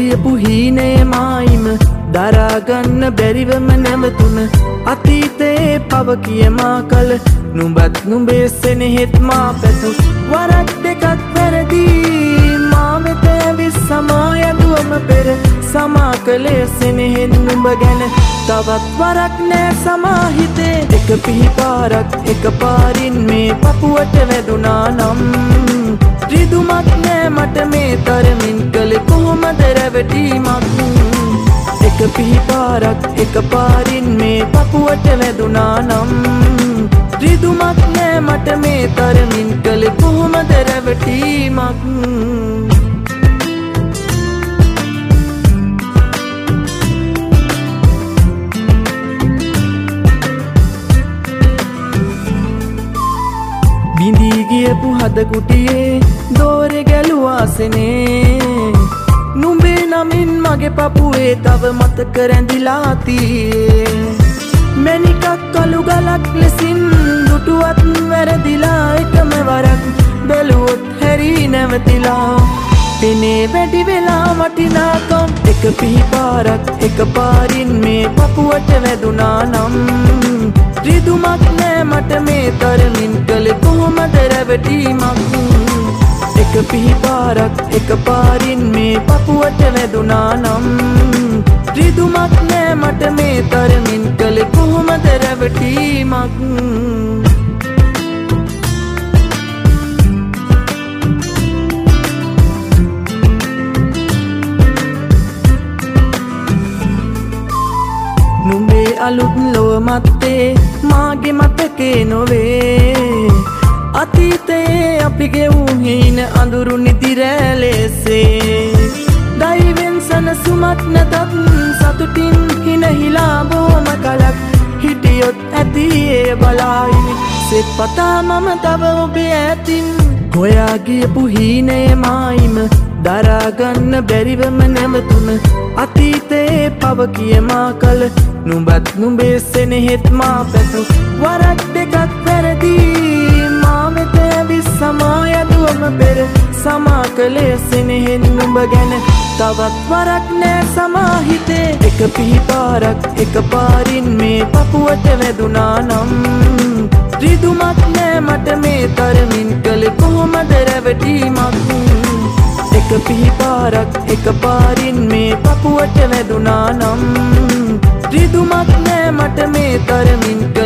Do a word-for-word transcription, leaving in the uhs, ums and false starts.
ගියපු හීනේ මායිම දරාගන්න බැරිවම නැවතුන අතීතයේ පව කියමා කල නුඹත් නුඹේ සෙනෙහෙත් මා පැතු වරක් දෙකක් වැරදි මා වෙත ඇවිත් සමා යදුවම පෙර සමා කළේ සෙනෙහෙන් නුඹ ගැන තවත් වරක් නෑ සමා හිතේ එක පිහිපාරක් එක පාරින් මේ පපුවට වැදුනා නම් රිදුමක් නෑ මට මේ තරමින් කළේ කොහොමද රැවටීමක් එක පිහිපාරක් එක පාරින් මේ පපුවට වැදුනා නම් රිදුමක් නෑ මට මේ තරමින් කළේ කොහොමද රැවටීමක් බිඳී ගියපු හදකුටියේ දෝරෙ ගැලුවාසනේ නුඹේ නමින් මගේ පපුවේ තව මතක රැඳිලා තියේ මැණිකක් කළු ගලක් ලෙසින් දුටුවත් වැරදිලා එකම වරක් බැලුවොත් හැරී නැවතිලා පෙනේ වැඩි වෙලා වටිනාකම් එක පිහිපාරක් එක පාරින් මේ පපුවට වැදුනා නම් රිදුමක් නෑ මට මේ තරමින් කළේ කොහොමද රැවටීමක් එක පිහිපාරක් එක පාරින් මේ පපුවට වැදුනා නම් රිදුමක් නෑ මට මේ තරමින් කළේ කොහොමද රැවටීමක් නුඹේ අලුත් ලොව මත්තේ මාගේ මතකේ නොවේ අතීතයේ අපි ගෙවූ හීන අඳුරු නිදිරැලෙසේ දෛවෙන් සනසුමක් නැතත් සතුටින් හිනහිලා බොහොම කලක් හිටියොත් ඇති ඒ බලයි සෙත් පතා මම තව ඔබේ ඇතින් හොයා ගියපු හීනේ මායිම දරාගන්න බැරිවම නැවතුන අතීතයේ පව කියමා කල නුඹත් නුඹේ සෙනෙහෙත් මා පැතු වරක් දෙකක් වැරදි මා වෙත ඇවිත් සමා යදුවම පෙර සමා කළේ සෙනෙහෙන් නුඹ ගැන තවත් වරක් නෑ සමා හිතේ එක පිහිපාරක් එක පාරින් මේ පපුවට වැදුනා නම් රිදුමක් නෑ මට මේ තරමින් කළේ කොහොමද රැවටීමක් එක පිහිපාරක් එක පාරින් මේ පපුවට වැදුනා නම් රිදුමක් නෑ මට මේ තරමින්